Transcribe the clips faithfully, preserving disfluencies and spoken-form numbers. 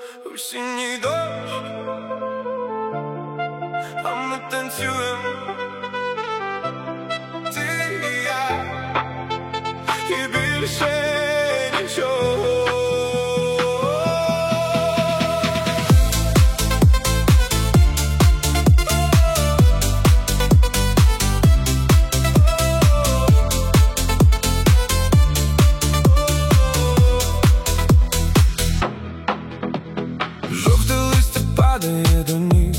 осінній дощ, а ми танцюємо, ти і я, і більше нічого. Жовте листя падає до ніг,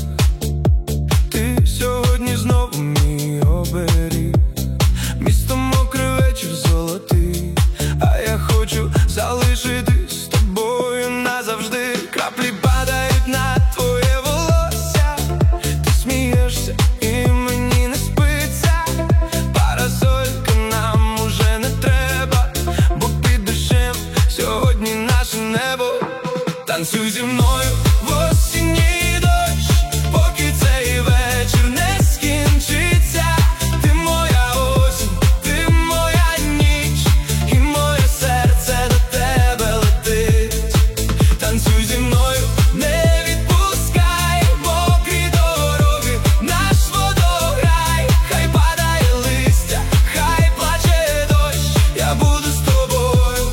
ти сьогодні знову мій оберіг. Місто мокрий, вечір золотий, а я хочу залишитись з тобою назавжди. Краплі падають на твоє волосся, ти смієшся і мені не спиться. Парасолька нам уже не треба, бо під дощем сьогодні наше небо. Танцюй зі мною в осінній дощ, поки цей вечір не скінчиться. Ти моя осінь, ти моя ніч, і моє серце до тебе летить. Танцюй зі мною, не відпускай мокрі дороги, наш водограй. Хай падає листя, хай плаче дощ, я буду з тобою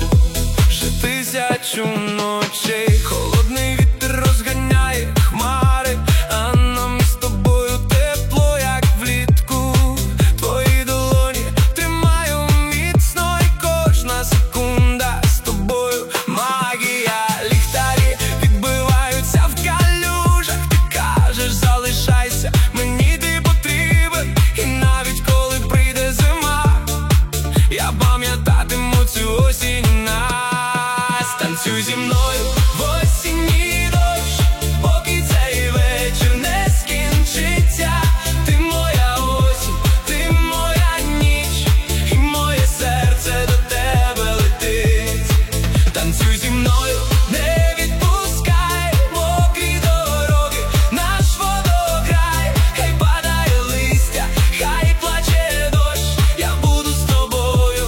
ще тисячу ночей. Холодний вітер розганяє хмари, а нам з тобою тепло, як влітку. Твої долоні тримаю міцно, і кожна секунда з тобою магія. Ліхтарі відбиваються в калюжах, ти кажеш залишайся, мені ти потрібен. І навіть коли прийде зима, я пам'ятатиму цю осінь у нас. Танцюй зі мною в осінній дощ, поки цей вечір не скінчиться. Ти моя осінь, ти моя ніч, і моє серце до тебе летить. Танцюй зі мною, не відпускай мокрі дороги, наш водограй. Хай падає листя, хай плаче дощ, я буду з тобою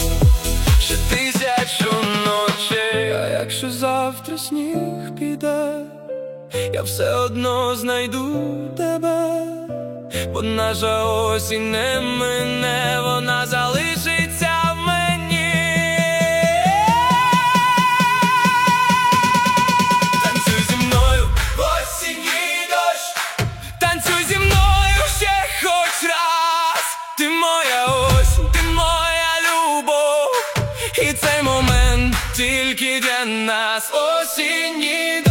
ще тисячу ночей. А якщо завтра сніг піде, я все одно знайду тебе, бо наша осінь не мине, вона залишиться в мені. Танцюй зі мною в осінній дощ, танцюй зі мною ще хоч раз. Ти моя осінь, ти моя любов, і цей момент тільки для нас. Осінній